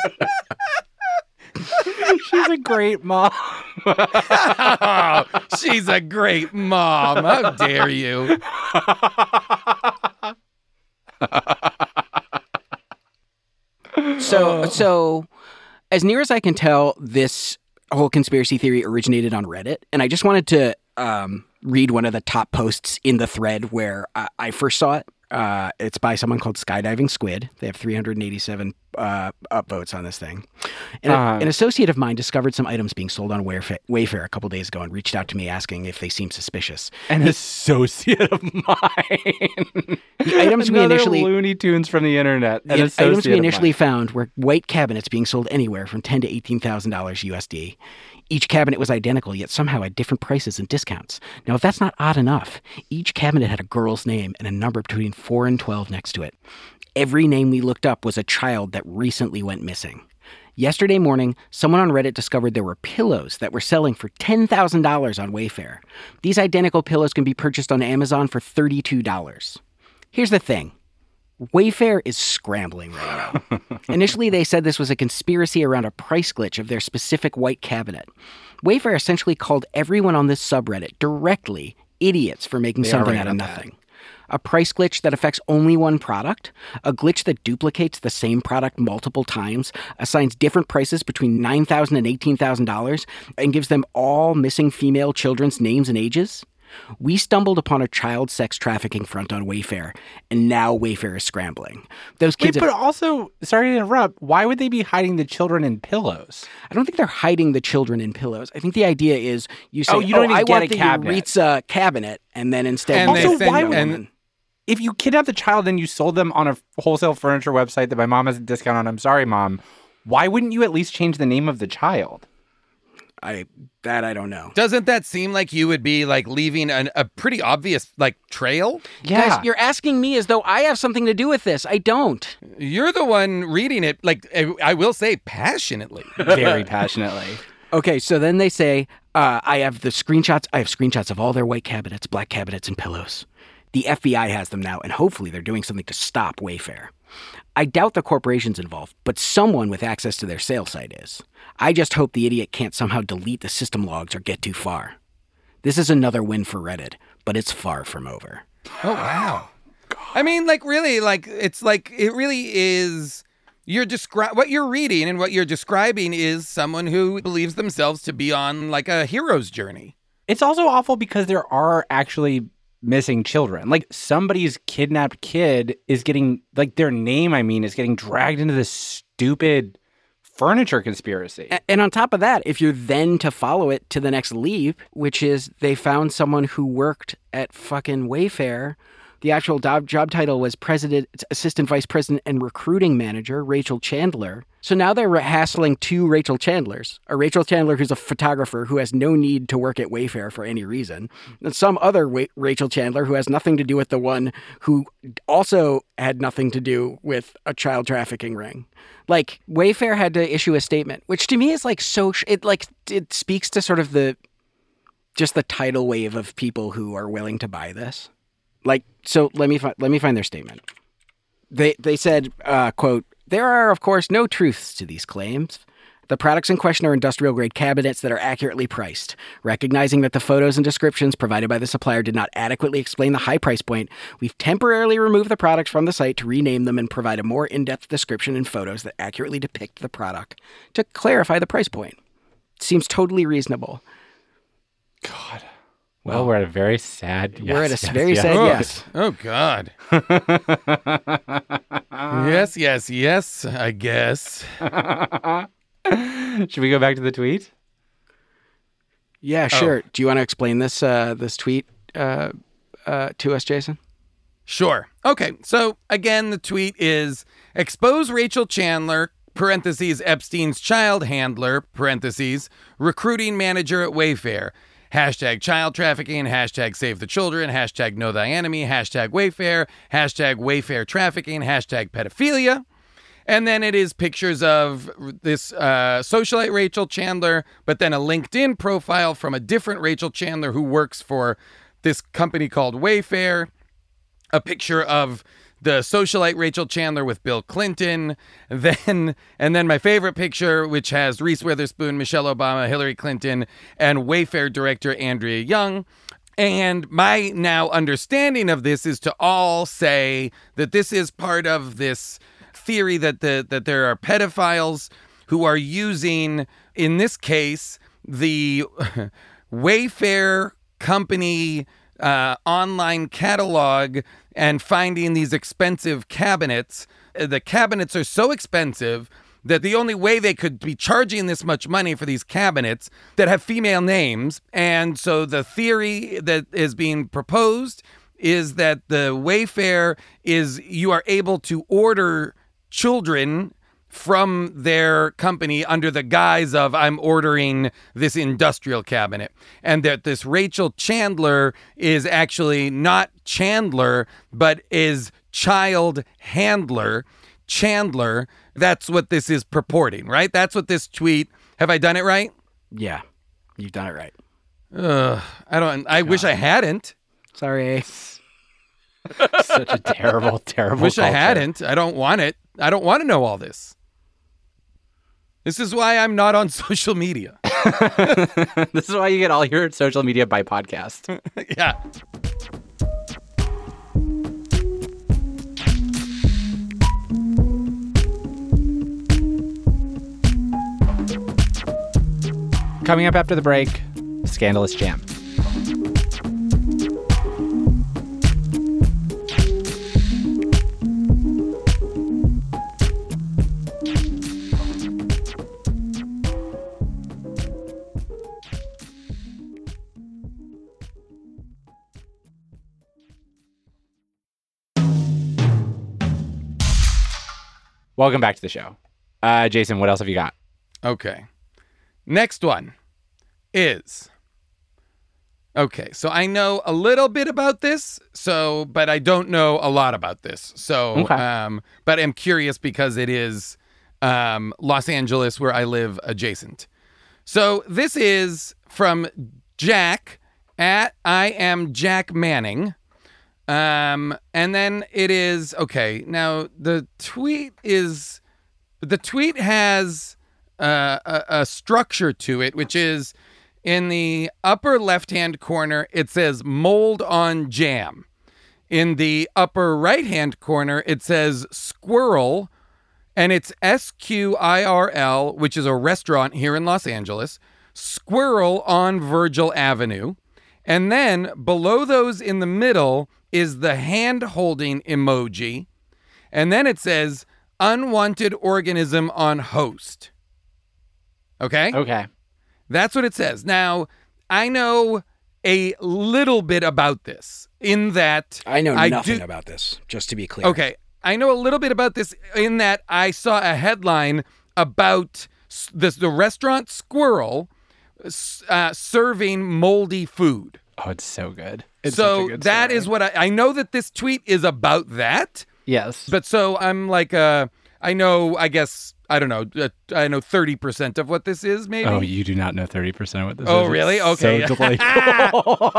[SPEAKER 3] She's a great mom.
[SPEAKER 4] Oh, she's a great mom. How dare you?
[SPEAKER 2] So, so as near as I can tell, this whole conspiracy theory originated on Reddit, and I just wanted to um, read one of the top posts in the thread where I, I first saw it. Uh, it's by someone called Skydiving Squid. They have three hundred eighty-seven uh, upvotes on this thing. And a-
[SPEAKER 3] Uh.
[SPEAKER 2] an associate of mine discovered some items being sold on Wayfair, Wayfair a couple days ago and reached out to me asking if they seemed suspicious.
[SPEAKER 3] An associate of mine.
[SPEAKER 2] The items we
[SPEAKER 3] Another
[SPEAKER 2] initially
[SPEAKER 3] Looney Tunes from the internet. An
[SPEAKER 2] The
[SPEAKER 3] associate
[SPEAKER 2] items we
[SPEAKER 3] of
[SPEAKER 2] initially
[SPEAKER 3] mine.
[SPEAKER 2] found were white cabinets being sold anywhere from ten to eighteen thousand dollars U S D. Each cabinet was identical, yet somehow had different prices and discounts. Now, if that's not odd enough, each cabinet had a girl's name and a number between four and twelve next to it. Every name we looked up was a child that recently went missing. Yesterday morning, someone on Reddit discovered there were pillows that were selling for ten thousand dollars on Wayfair. These identical pillows can be purchased on Amazon for thirty-two dollars. Here's the thing. Wayfair is scrambling right now. Initially, they said this was a conspiracy around a price glitch of their specific white cabinet. Wayfair essentially called everyone on this subreddit directly idiots for making
[SPEAKER 3] They are
[SPEAKER 2] something
[SPEAKER 3] right
[SPEAKER 2] out of
[SPEAKER 3] on that.
[SPEAKER 2] nothing. A price glitch that affects only one product, a glitch that duplicates the same product multiple times, assigns different prices between nine thousand dollars and eighteen thousand dollars, and gives them all missing female children's names and ages. We stumbled upon a child sex trafficking front on Wayfair, and now Wayfair is scrambling. Those
[SPEAKER 3] Wait,
[SPEAKER 2] kids,
[SPEAKER 3] but
[SPEAKER 2] have-
[SPEAKER 3] also, sorry to interrupt, why would they be hiding the children in pillows?
[SPEAKER 2] I don't think they're hiding the children in pillows. I think the idea is you say,
[SPEAKER 3] Oh, you don't even
[SPEAKER 2] I
[SPEAKER 3] get
[SPEAKER 2] want
[SPEAKER 3] a
[SPEAKER 2] the
[SPEAKER 3] cabinet."
[SPEAKER 2] Yuritsa cabinet, and then instead
[SPEAKER 4] And
[SPEAKER 2] you
[SPEAKER 3] they
[SPEAKER 2] say,
[SPEAKER 3] send-
[SPEAKER 2] why
[SPEAKER 3] and-
[SPEAKER 2] woman.
[SPEAKER 3] If you kidnap the child and you sold them on a wholesale furniture website that my mom has a discount on, I'm sorry, Mom, why wouldn't you at least change the name of the child?
[SPEAKER 2] I that I don't know.
[SPEAKER 4] Doesn't that seem like you would be like leaving an, a pretty obvious like trail?
[SPEAKER 3] Yeah.
[SPEAKER 2] Guys, you're asking me as though I have something to do with this. I don't.
[SPEAKER 4] You're the one reading it, like I, I will say, passionately.
[SPEAKER 3] Very passionately.
[SPEAKER 2] Okay, so then they say, uh, I have the screenshots. I have screenshots of all their white cabinets, black cabinets, and pillows. The F B I has them now, and hopefully they're doing something to stop Wayfair. I doubt the corporation's involved, but someone with access to their sales site is. I just hope the idiot can't somehow delete the system logs or get too far. This is another win for Reddit, but it's far from over.
[SPEAKER 4] Oh wow! I mean, like really, like it's like it really is. You're descri- what you're reading and what you're describing is someone who believes themselves to be on like a hero's journey.
[SPEAKER 3] It's also awful because there are actually missing children. Like somebody's kidnapped kid is getting, like their name, I mean, is getting dragged into this stupid furniture conspiracy.
[SPEAKER 2] A- And on top of that, if you're then to follow it to the next leap, which is they found someone who worked at fucking Wayfair. The actual job, job title was President, Assistant Vice President and Recruiting Manager, Rachel Chandler. So now they're hassling two Rachel Chandlers. A Rachel Chandler who's a photographer who has no need to work at Wayfair for any reason. And some other Wa- Rachel Chandler who has nothing to do with the one who also had nothing to do with a child trafficking ring. Like, Wayfair had to issue a statement, which to me is like so, sh- it like, it speaks to sort of the just the tidal wave of people who are willing to buy this. Like, so let me fi- let me find their statement. They they said, uh, quote, "There are, of course, no truths to these claims. The products in question are industrial-grade cabinets that are accurately priced. Recognizing that the photos and descriptions provided by the supplier did not adequately explain the high price point, we've temporarily removed the products from the site to rename them and provide a more in-depth description and photos that accurately depict the product to clarify the price point." Seems totally reasonable.
[SPEAKER 3] God. Well, we're at a very sad yes.
[SPEAKER 2] We're at a
[SPEAKER 3] yes,
[SPEAKER 2] very
[SPEAKER 3] yes.
[SPEAKER 2] sad
[SPEAKER 4] Oh,
[SPEAKER 2] yes.
[SPEAKER 4] oh God. yes, yes, yes, I guess.
[SPEAKER 3] Should we go back to the tweet?
[SPEAKER 2] Yeah, sure. Do you want to explain this uh, this tweet uh, uh, to us, Jason?
[SPEAKER 4] Sure. Okay, so again, the tweet is expose Rachel Chandler, parentheses, Epstein's child handler, parentheses, recruiting manager at Wayfair. Hashtag child trafficking, hashtag save the children, hashtag know thy enemy, hashtag Wayfair, hashtag Wayfair trafficking, hashtag pedophilia. And then it is pictures of this uh, socialite Rachel Chandler, but then a LinkedIn profile from a different Rachel Chandler who works for this company called Wayfair. A picture of the socialite Rachel Chandler with Bill Clinton, then and then my favorite picture, which has Reese Witherspoon, Michelle Obama, Hillary Clinton, and Wayfair director Andrea Young. And my now understanding of this is to all say that this is part of this theory that the that there are pedophiles who are using, in this case, the Wayfair company uh, online catalog and finding these expensive cabinets. The cabinets are so expensive that the only way they could be charging this much money for these cabinets that have female names. And so the theory that is being proposed is that the Wayfair is you are able to order children from their company under the guise of I'm ordering this industrial cabinet, and that this Rachel Chandler is actually not Chandler, but is child handler Chandler. That's what this is purporting, right? That's what this tweet. Have I done it right?
[SPEAKER 2] Yeah, you've done it right.
[SPEAKER 4] Ugh, I don't. I wish I hadn't.
[SPEAKER 2] Sorry.
[SPEAKER 3] Such a terrible, terrible.
[SPEAKER 4] Wish I
[SPEAKER 3] culture.
[SPEAKER 4] hadn't. I don't want it. I don't want to know all this. This is why I'm not on social media.
[SPEAKER 3] This is why you get all your social media by podcast.
[SPEAKER 4] Yeah.
[SPEAKER 3] Coming up after the break, Scandalous Jam. Welcome back to the show. Uh, Jason, what else have you got?
[SPEAKER 4] Okay. Next one is, okay, so I know a little bit about this, so, but I don't know a lot about this. So,
[SPEAKER 3] Okay.
[SPEAKER 4] um, but I'm curious because it is um, Los Angeles, where I live adjacent. So this is from Jack at I am Jack Manning. Um, and then it is, okay, now the tweet is, the tweet has uh, a, a structure to it, which is in the upper left-hand corner, it says mold on jam. In the upper right-hand corner, it says squirrel, and it's S Q I R L, which is a restaurant here in Los Angeles, Squirrel on Virgil Avenue. And then below those in the middle is the hand-holding emoji. And then it says unwanted organism on host. Okay?
[SPEAKER 3] Okay.
[SPEAKER 4] That's what it says. Now, I know a little bit about this in that
[SPEAKER 2] I know nothing
[SPEAKER 4] do-
[SPEAKER 2] about this, just to be clear.
[SPEAKER 4] Okay. I know a little bit about this in that I saw a headline about s- this, the restaurant Squirrel uh, serving moldy food.
[SPEAKER 3] Oh, it's so good. It's
[SPEAKER 4] so
[SPEAKER 3] such a good
[SPEAKER 4] that
[SPEAKER 3] story.
[SPEAKER 4] is what I, I know that this tweet is about that.
[SPEAKER 3] Yes.
[SPEAKER 4] But so I'm like, uh, I know, I guess, I don't know, uh, I know thirty percent of what this is, maybe.
[SPEAKER 3] Oh, you do not know thirty percent of what this
[SPEAKER 4] oh,
[SPEAKER 3] is.
[SPEAKER 4] Oh, really?
[SPEAKER 3] It's
[SPEAKER 4] Okay.
[SPEAKER 3] So delightful.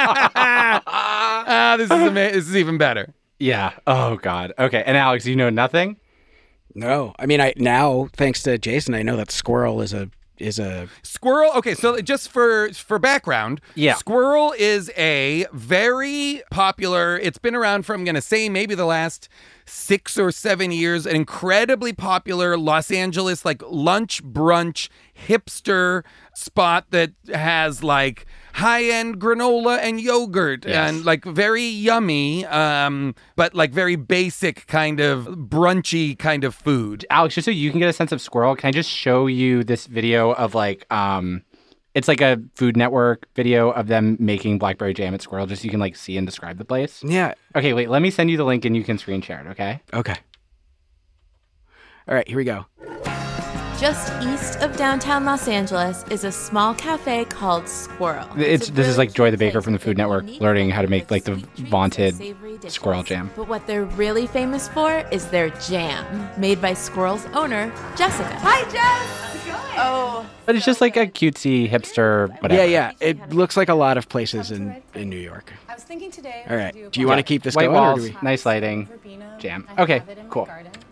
[SPEAKER 4] ah, this is ama- This is even better.
[SPEAKER 3] Yeah. Oh, God. Okay. And Alex, you know nothing?
[SPEAKER 2] No, I mean, I now thanks to Jason, I know that squirrel is a is a
[SPEAKER 4] Squirrel. Okay, so just for for background,
[SPEAKER 3] Yeah.
[SPEAKER 4] Squirrel is a very popular. It's been around for, I'm going to say, maybe the last six or seven years. An incredibly popular Los Angeles like lunch brunch hipster spot that has like high-end granola and yogurt
[SPEAKER 3] Yes.
[SPEAKER 4] and like very yummy, um, but like very basic kind of brunchy kind of food.
[SPEAKER 3] Alex, just so you can get a sense of squirrel, can I just show you this video of like, um, it's like a Food Network video of them making blackberry jam at Squirrel, just so you can like see and describe the place.
[SPEAKER 2] yeah.
[SPEAKER 3] Okay, wait, let me send you the link and you can screen share it, okay?
[SPEAKER 2] Okay. All right, here we go.
[SPEAKER 5] Just east of downtown Los Angeles is a small cafe called Squirrel.
[SPEAKER 3] It's
[SPEAKER 5] a
[SPEAKER 3] this is
[SPEAKER 5] really
[SPEAKER 3] like Joy the
[SPEAKER 5] cute
[SPEAKER 3] Baker
[SPEAKER 5] place
[SPEAKER 3] from the
[SPEAKER 5] with
[SPEAKER 3] Food
[SPEAKER 5] a
[SPEAKER 3] Network
[SPEAKER 5] unique
[SPEAKER 3] learning how to
[SPEAKER 5] blend
[SPEAKER 3] make
[SPEAKER 5] of
[SPEAKER 3] like the
[SPEAKER 5] sweet treats
[SPEAKER 3] vaunted
[SPEAKER 5] and savory dishes.
[SPEAKER 3] squirrel jam.
[SPEAKER 5] But what they're really famous for is their jam, made by Squirrel's owner, Jessica. Hi, Jess! How's it going? Oh.
[SPEAKER 3] But it's just like a cutesy hipster whatever.
[SPEAKER 2] Yeah, yeah. It looks like a lot of places in, in New York.
[SPEAKER 6] I was thinking today.
[SPEAKER 2] All right. Do you want to keep this
[SPEAKER 3] White
[SPEAKER 2] going? Or
[SPEAKER 3] walls,
[SPEAKER 2] do we...
[SPEAKER 3] nice lighting, jam. Okay, cool.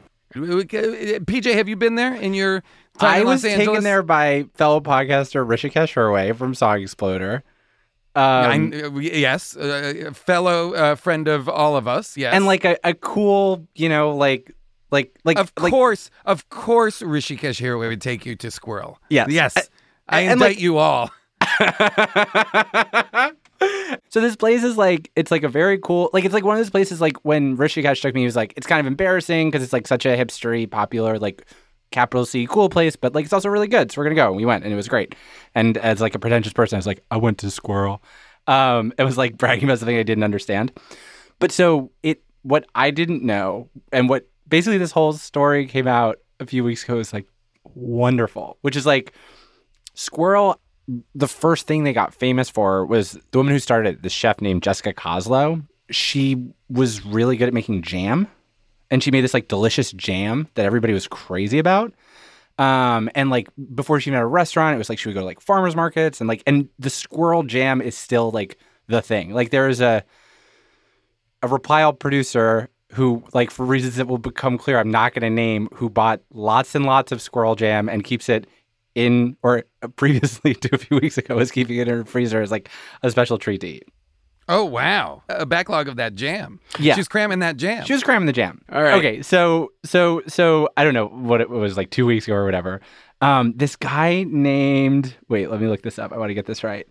[SPEAKER 4] P J, have you been there in your time
[SPEAKER 3] I
[SPEAKER 4] in
[SPEAKER 3] was
[SPEAKER 4] Los Angeles?
[SPEAKER 3] taken there by fellow podcaster Rishikesh Hirway from Song Exploder. Um,
[SPEAKER 4] I, uh, yes, uh, fellow uh, friend of all of us. Yes,
[SPEAKER 3] and like a, a cool, you know, like like like
[SPEAKER 4] of
[SPEAKER 3] like,
[SPEAKER 4] course, of course, Rishikesh here we would take you to Squirrel.
[SPEAKER 3] Yes.
[SPEAKER 4] yes,
[SPEAKER 3] Uh,
[SPEAKER 4] I
[SPEAKER 3] and,
[SPEAKER 4] invite
[SPEAKER 3] like-
[SPEAKER 4] you all.
[SPEAKER 3] So this place is like, it's like a very cool, like it's like one of those places like when Rishikesh took me, he was like, it's kind of embarrassing because it's like such a hipstery, popular, like capital C cool place, but like it's also really good. So we're going to go. And we went and it was great. And as like a pretentious person, I was like, I went to Squirrel. Um, it was like bragging about something I didn't understand. But so it, what I didn't know and what basically this whole story came out a few weeks ago is like wonderful, which is like Squirrel. The first thing they got famous for was the woman who started it, the chef named Jessica Kozlow. She was really good at making jam, and she made this like delicious jam that everybody was crazy about. Um, and like before she even had a restaurant, it was like she would go to like farmers markets and like, and the Squirrel jam is still like the thing. Like there is a a Reply All producer who, like for reasons that will become clear, I'm not going to name, who bought lots and lots of Squirrel jam and keeps it in, or previously to a few weeks ago was keeping it in her freezer as like a special treat to eat.
[SPEAKER 4] Oh wow, a backlog of that jam.
[SPEAKER 3] Yeah.
[SPEAKER 4] she's cramming that jam.
[SPEAKER 3] She was cramming the jam.
[SPEAKER 2] All right.
[SPEAKER 3] Okay, so so so I don't know what it was, like two weeks ago or whatever. Um, this guy named wait, let me look this up. I want to get this right.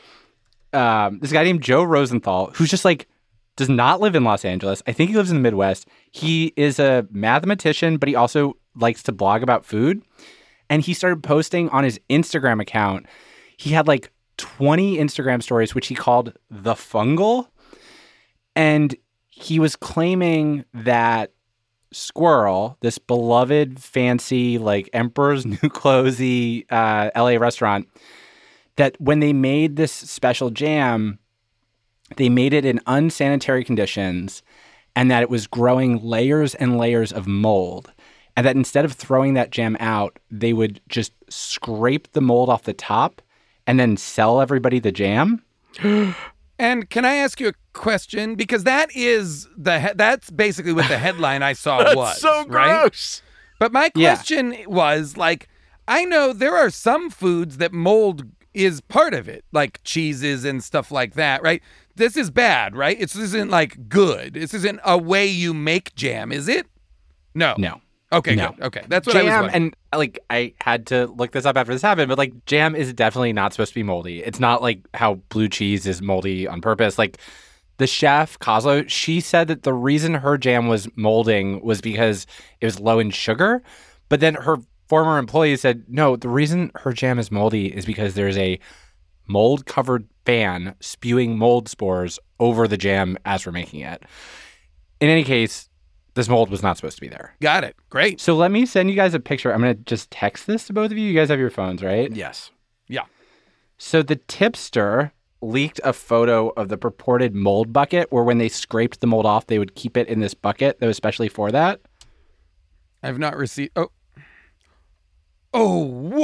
[SPEAKER 3] Um, this guy named Joe Rosenthal, who's just like does not live in Los Angeles. I think he lives in the Midwest. He is a mathematician, but he also likes to blog about food. And he started posting on his Instagram account. He had like twenty Instagram stories, which he called The Fungal. And he was claiming that Squirrel, this beloved, fancy, like Emperor's New Clothes-y uh, L A restaurant, that when they made this special jam, they made it in unsanitary conditions and that it was growing layers and layers of mold. And that instead of throwing that jam out, they would just scrape the mold off the top and then sell everybody the jam.
[SPEAKER 4] And can I ask you a question? Because that is the he- that's basically what the headline I saw was.
[SPEAKER 2] so
[SPEAKER 4] right?
[SPEAKER 2] gross.
[SPEAKER 4] But my
[SPEAKER 3] Yeah.
[SPEAKER 4] question was like, I know there are some foods that mold is part of it, like cheeses and stuff like that, right? This is bad, right? It's, this isn't like good. This isn't a way you make jam, is it? No.
[SPEAKER 3] No.
[SPEAKER 4] Okay,
[SPEAKER 3] No.
[SPEAKER 4] good. Okay, that's what I was
[SPEAKER 3] Jam,
[SPEAKER 4] wondering.
[SPEAKER 3] and like I had to look this up after this happened, but like jam is definitely not supposed to be moldy. It's not like how blue cheese is moldy on purpose. Like the chef, Kozlow, she said that the reason her jam was molding was because it was low in sugar. But then her former employee said, no, the reason her jam is moldy is because there's a mold-covered fan spewing mold spores over the jam as we're making it. In any case, this mold was not supposed to be there.
[SPEAKER 4] Got it. Great.
[SPEAKER 3] So let me send you guys a picture. I'm going to just text this to both of you. You guys have your phones, right?
[SPEAKER 2] Yes.
[SPEAKER 4] Yeah.
[SPEAKER 3] So the tipster leaked a photo of the purported mold bucket where when they scraped the mold off, they would keep it in this bucket that was specially for that.
[SPEAKER 4] I've not received. Oh. Oh,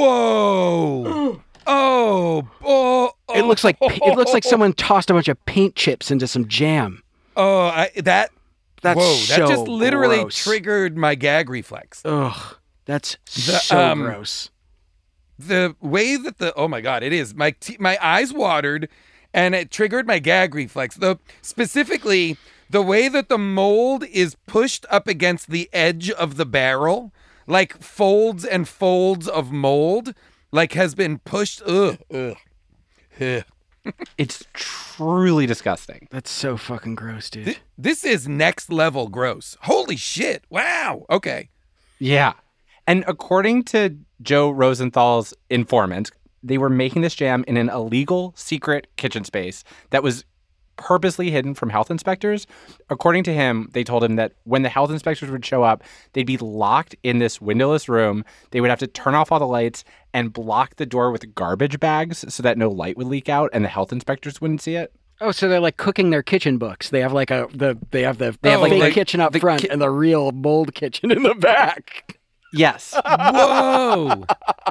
[SPEAKER 4] whoa. Oh, oh, oh.
[SPEAKER 2] It looks like it looks like someone tossed a bunch of paint chips into some jam.
[SPEAKER 4] Oh, I, that.
[SPEAKER 2] That's
[SPEAKER 4] whoa,
[SPEAKER 2] so
[SPEAKER 4] that just literally
[SPEAKER 2] gross.
[SPEAKER 4] triggered my gag reflex.
[SPEAKER 2] Ugh, that's
[SPEAKER 4] The,
[SPEAKER 2] so
[SPEAKER 4] um,
[SPEAKER 2] gross.
[SPEAKER 4] The way that the oh my god, it is my t- my eyes watered, and it triggered my gag reflex. The specifically the way that the mold is pushed up against the edge of the barrel, like folds and folds of mold, like has been pushed. Ugh, ugh. Ugh.
[SPEAKER 3] It's truly disgusting.
[SPEAKER 2] That's so fucking gross, dude.
[SPEAKER 4] Th- this is next level gross. Holy shit! Wow. Okay.
[SPEAKER 3] Yeah. And according to Joe Rosenthal's informant, they were making this jam in an illegal secret kitchen space that was purposely hidden from health inspectors. According to him, they told him that when the health inspectors would show up, they'd be locked in this windowless room. They would have to turn off all the lights and block the door with garbage bags so that no light would leak out and the health inspectors wouldn't see it.
[SPEAKER 2] Oh, so they're like cooking their kitchen books. They have like a the they have the
[SPEAKER 3] They have, like,
[SPEAKER 2] fake
[SPEAKER 3] the-
[SPEAKER 2] kitchen up
[SPEAKER 3] the
[SPEAKER 2] front
[SPEAKER 3] ki-
[SPEAKER 2] and the real mold kitchen in the back.
[SPEAKER 3] Yes.
[SPEAKER 4] Whoa.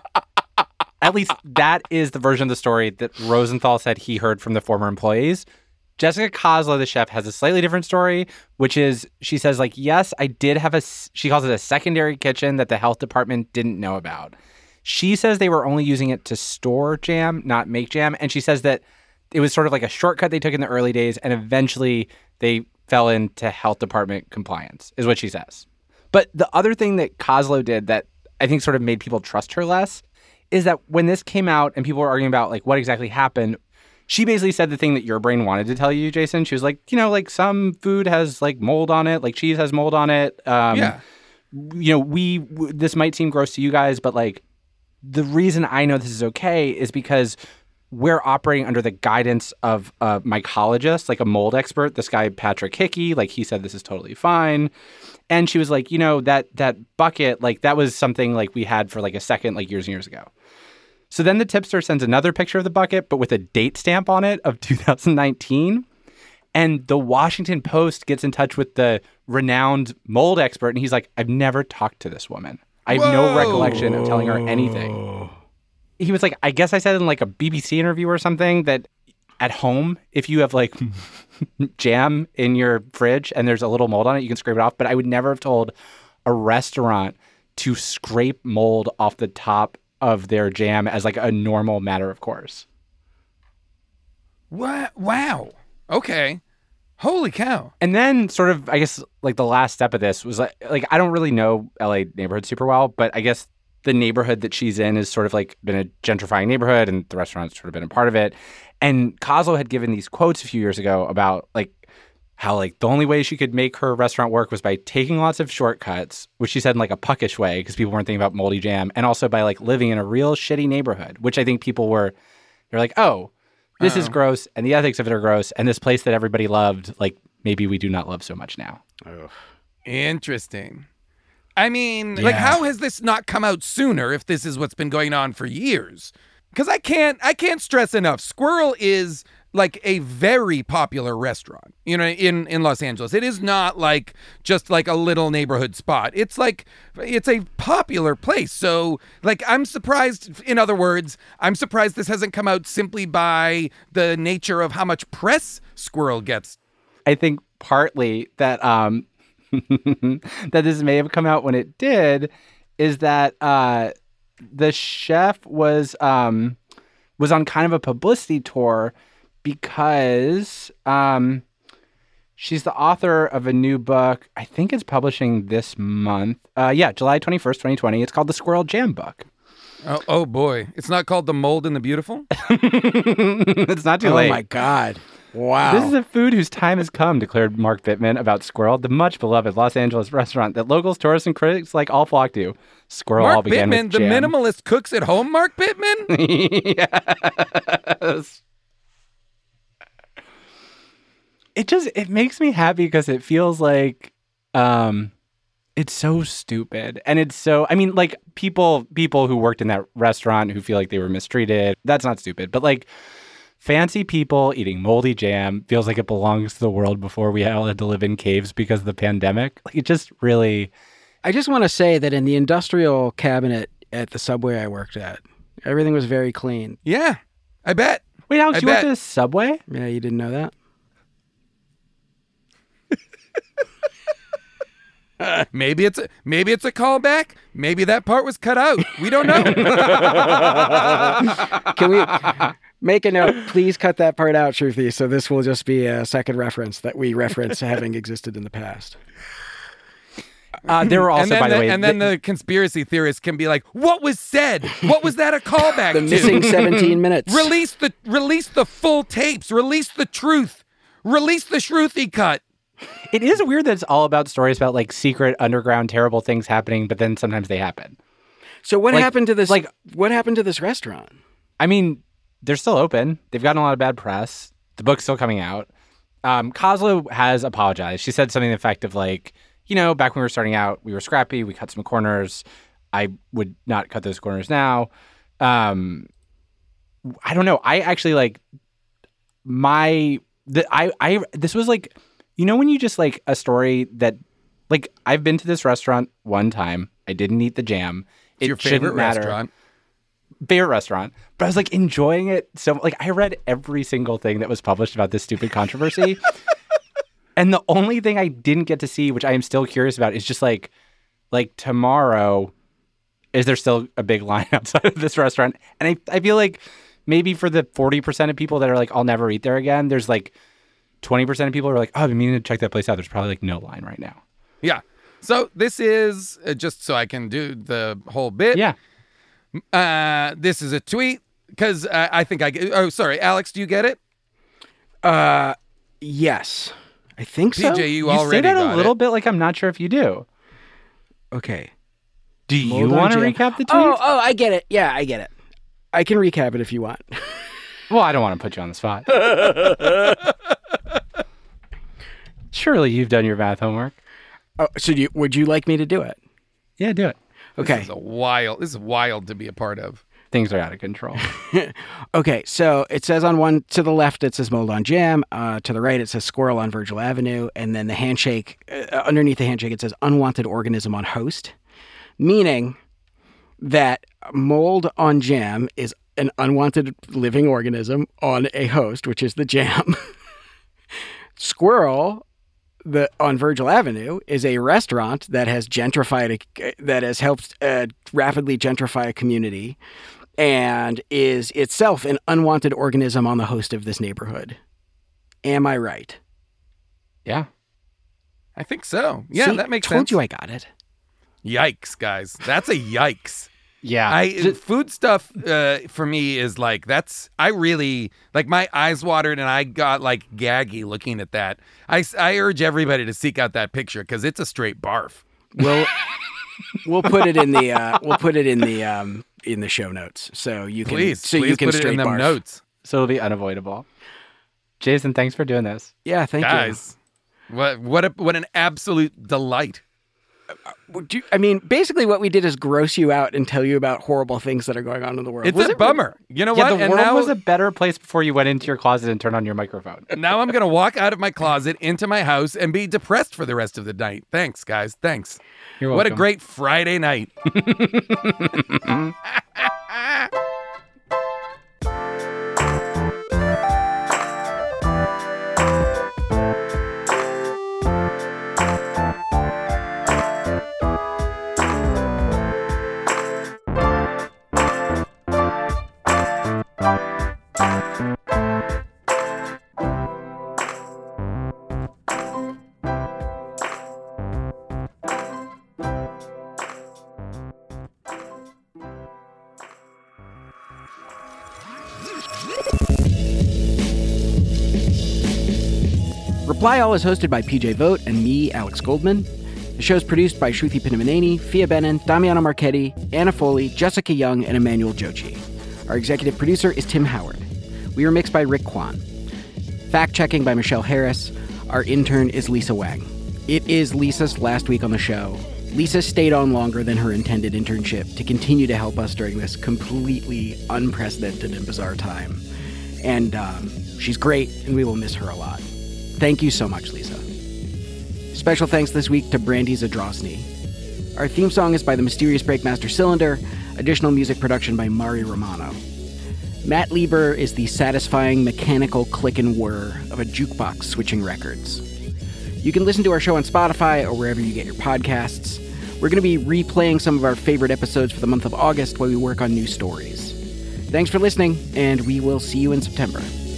[SPEAKER 3] At least that is the version of the story that Rosenthal said he heard from the former employees. Jessica Kozlow, the chef, has a slightly different story, which is she says, like, yes, I did have a, s- she calls it a secondary kitchen that the health department didn't know about. She says they were only using it to store jam, not make jam. And she says that it was sort of like a shortcut they took in the early days, and eventually they fell into health department compliance, is what she says. But the other thing that Kozlow did that I think sort of made people trust her less is that when this came out and people were arguing about like what exactly happened, she basically said the thing that your brain wanted to tell you, Jason. She was like, you know, like some food has like mold on it, like cheese has mold on it. Um,
[SPEAKER 4] Yeah.
[SPEAKER 3] You know, we, w- this might seem gross to you guys, but like the reason I know this is okay is because we're operating under the guidance of a mycologist, like a mold expert, this guy, Patrick Hickey. Like he said, this is totally fine. And she was like, you know, that that bucket, like that was something like we had for like a second, like years and years ago. So then the tipster sends another picture of the bucket, but with a date stamp on it of two thousand nineteen. And the Washington Post gets in touch with the renowned mold expert. And he's like, I've never talked to this woman. I have no
[SPEAKER 4] Whoa.
[SPEAKER 3] recollection of telling her anything. He was like, I guess I said in like a B B C interview or something that at home, if you have like jam in your fridge and there's a little mold on it, you can scrape it off. But I would never have told a restaurant to scrape mold off the top of their jam as like a normal matter of course.
[SPEAKER 4] What? Wow. Okay. Holy cow.
[SPEAKER 3] And then sort of, I guess, like the last step of this was like, like I don't really know L A neighborhood super well, but I guess the neighborhood that she's in is sort of like been a gentrifying neighborhood and the restaurant's sort of been a part of it. And Kozlow had given these quotes a few years ago about like how like the only way she could make her restaurant work was by taking lots of shortcuts, which she said in like a puckish way because people weren't thinking about moldy jam, and also by like living in a real shitty neighborhood, which I think people were, they're like, oh, this is
[SPEAKER 4] Uh-oh.
[SPEAKER 3] gross and the ethics of it are gross. And this place that everybody loved, like maybe we do not love so much now.
[SPEAKER 4] Interesting. I mean, like,
[SPEAKER 2] Yeah.
[SPEAKER 4] how has this not come out sooner if this is what's been going on for years? Because I can't, I can't stress enough. Squirrel is like a very popular restaurant, you know, in, in Los Angeles. It is not like just like a little neighborhood spot. It's like, it's a popular place. So like, I'm surprised, in other words, I'm surprised this hasn't come out simply by the nature of how much press Squirrel gets.
[SPEAKER 3] I think partly that um that this may have come out when it did is that uh the chef was um was on kind of a publicity tour because um she's the author of a new book. I think it's publishing this month. Uh yeah, July twenty-first, twenty twenty. It's called The Squirrel Jam Book.
[SPEAKER 4] Oh, oh boy. It's not called The Mold and the Beautiful?
[SPEAKER 3] It's not too
[SPEAKER 2] Oh
[SPEAKER 3] late.
[SPEAKER 2] my God. Wow.
[SPEAKER 3] This is a food whose time has come, declared Mark Bittman about Squirrel, the much beloved Los Angeles restaurant that locals, tourists, and critics like all flock to. Squirrel all
[SPEAKER 4] Mark
[SPEAKER 3] began
[SPEAKER 4] Bittman,
[SPEAKER 3] with
[SPEAKER 4] the
[SPEAKER 3] jam.
[SPEAKER 4] minimalist cooks at home, Mark Bittman?
[SPEAKER 3] Yes. It just it makes me happy because it feels like um it's so stupid. And it's so I mean, like people people who worked in that restaurant who feel like they were mistreated, that's not stupid. But like fancy people eating moldy jam feels like it belongs to the world before we all had to live in caves because of the pandemic. Like it just really
[SPEAKER 2] I just want to say that in the industrial cabinet at the Subway I worked at, everything was very clean.
[SPEAKER 4] Yeah, I bet.
[SPEAKER 3] Wait, Alex,
[SPEAKER 4] I
[SPEAKER 3] you went
[SPEAKER 4] bet.
[SPEAKER 3] to the Subway?
[SPEAKER 2] Yeah, you didn't know that?
[SPEAKER 4] Maybe it's a, maybe it's a callback. Maybe that part was cut out. We don't know.
[SPEAKER 2] Can we make a note? Please cut that part out, Shruti, so this will just be a second reference that we reference having existed in the past.
[SPEAKER 3] Uh, there were also,
[SPEAKER 4] and then
[SPEAKER 3] by the,
[SPEAKER 4] the,
[SPEAKER 3] way,
[SPEAKER 4] and then
[SPEAKER 3] the,
[SPEAKER 4] the conspiracy theorists can be like, "What was said? What was that a callback
[SPEAKER 2] The
[SPEAKER 4] to?
[SPEAKER 2] missing seventeen minutes.
[SPEAKER 4] Release the release the full tapes. Release the truth. Release the Shruti cut."
[SPEAKER 3] it is weird that it's all about stories about like secret, underground, terrible things happening, but then sometimes they happen.
[SPEAKER 2] So what
[SPEAKER 3] Like-
[SPEAKER 2] happened to this?
[SPEAKER 3] like-
[SPEAKER 2] what happened to this restaurant?
[SPEAKER 3] I mean, they're still open. They've gotten a lot of bad press. The book's still coming out. Um, Kozlo has apologized. She said something to the effect of like, you know, back when we were starting out, we were scrappy. We cut some corners. I would not cut those corners now. Um, I don't know. I actually like my the I I this was like, you know, when you just like a story that like I've been to this restaurant one time. I didn't eat the jam.
[SPEAKER 4] It's
[SPEAKER 3] It
[SPEAKER 4] your
[SPEAKER 3] shouldn't
[SPEAKER 4] favorite
[SPEAKER 3] matter.
[SPEAKER 4] restaurant.
[SPEAKER 3] Favorite restaurant, but I was like enjoying it. So like I read every single thing that was published about this stupid controversy. And the only thing I didn't get to see, which I am still curious about, is just like, like tomorrow, is there still a big line outside of this restaurant? And I, I feel like maybe for the forty percent of people that are like, I'll never eat there again, there's like twenty percent of people who are like, oh, I've been meaning to check that place out. There's probably like no line right now.
[SPEAKER 4] Yeah. So this is uh, just so I can do the whole bit.
[SPEAKER 3] Yeah.
[SPEAKER 4] Uh, this is a tweet because uh, I think I get. Oh, sorry, Alex. Do you get it?
[SPEAKER 2] Uh, yes, I think so.
[SPEAKER 4] P J, you,
[SPEAKER 3] You
[SPEAKER 4] already
[SPEAKER 3] say that
[SPEAKER 4] got
[SPEAKER 3] a little
[SPEAKER 4] it.
[SPEAKER 3] bit like I'm not sure if you do.
[SPEAKER 2] Okay.
[SPEAKER 3] Do you
[SPEAKER 2] Hold on,
[SPEAKER 3] want to
[SPEAKER 2] Jam.
[SPEAKER 3] recap the tweet?
[SPEAKER 2] Oh, oh, I get it. Yeah, I get it. I can recap it if you want.
[SPEAKER 3] Well, I don't want to put you on the spot. Surely you've done your math homework.
[SPEAKER 2] Oh, so do you, would you like me to do it?
[SPEAKER 3] Yeah, do it.
[SPEAKER 2] Okay.
[SPEAKER 4] This is a wild. This is wild to be a part of.
[SPEAKER 3] Things are out of control.
[SPEAKER 2] Okay, so it says on one, to the left, it says Mold on Jam. Uh, to the right, it says Squirrel on Virgil Avenue. And then the handshake, uh, underneath the handshake, it says Unwanted Organism on Host, meaning that Mold on Jam is an unwanted living organism on a host, which is the jam. Squirrel the on Virgil Avenue is a restaurant that has gentrified, a, that has helped uh, rapidly gentrify a community, and is itself an unwanted organism on the host of this neighborhood. Am I right?
[SPEAKER 3] Yeah.
[SPEAKER 4] I think so. Yeah,
[SPEAKER 2] See,
[SPEAKER 4] that makes
[SPEAKER 2] told
[SPEAKER 4] sense.
[SPEAKER 2] you I got it.
[SPEAKER 4] Yikes, guys. That's a yikes.
[SPEAKER 3] Yeah.
[SPEAKER 4] I food stuff uh, for me is like that's I really like my eyes watered and I got like gaggy looking at that. I, I urge everybody to seek out that picture because it's a straight barf.
[SPEAKER 2] We'll we'll put it in the uh, we'll put it in the um, in the show notes so you can
[SPEAKER 4] Please,
[SPEAKER 2] so
[SPEAKER 4] please
[SPEAKER 2] you can
[SPEAKER 4] put it
[SPEAKER 2] straight
[SPEAKER 4] in them
[SPEAKER 2] barf.
[SPEAKER 4] notes,
[SPEAKER 3] so it'll be unavoidable. Jason, thanks for doing this.
[SPEAKER 2] Yeah, thank
[SPEAKER 4] guys. What what a, what an absolute delight.
[SPEAKER 2] you. Do you- I mean, basically, what we did is gross you out and tell you about horrible things that are going on in the world.
[SPEAKER 4] It's
[SPEAKER 2] Was
[SPEAKER 4] a
[SPEAKER 2] it-
[SPEAKER 4] bummer. You know
[SPEAKER 3] Yeah,
[SPEAKER 4] what?
[SPEAKER 3] the
[SPEAKER 4] And
[SPEAKER 3] world
[SPEAKER 4] now,
[SPEAKER 3] was a better place before you went into your closet and turned on your microphone.
[SPEAKER 4] now I'm gonna walk out of my closet into my house and be depressed for the rest of the night. Thanks, guys. Thanks.
[SPEAKER 3] You're
[SPEAKER 4] What a
[SPEAKER 3] welcome.
[SPEAKER 4] great Friday night.
[SPEAKER 2] Reply All is hosted by P J Vogt and me, Alex Goldman. The show is produced by Shruti Pinamaneni, Fia Benin, Damiano Marchetti, Anna Foley, Jessica Young, and Emmanuel Jochi. Our executive producer is Tim Howard. We are mixed by Rick Kwan. Fact-checking by Michelle Harris. Our intern is Lisa Wang. It is Lisa's last week on the show. Lisa stayed on longer than her intended internship to continue to help us during this completely unprecedented and bizarre time. And um, she's great, and we will miss her a lot. Thank you so much, Lisa. Special thanks this week to Brandy Zadrosny. Our theme song is by the mysterious Breakmaster Cylinder, additional music production by Mari Romano. Matt Lieber is the satisfying mechanical click and whir of a jukebox switching records. You can listen to our show on Spotify or wherever you get your podcasts. We're going to be replaying some of our favorite episodes for the month of August while we work on new stories. Thanks for listening, and we will see you in September.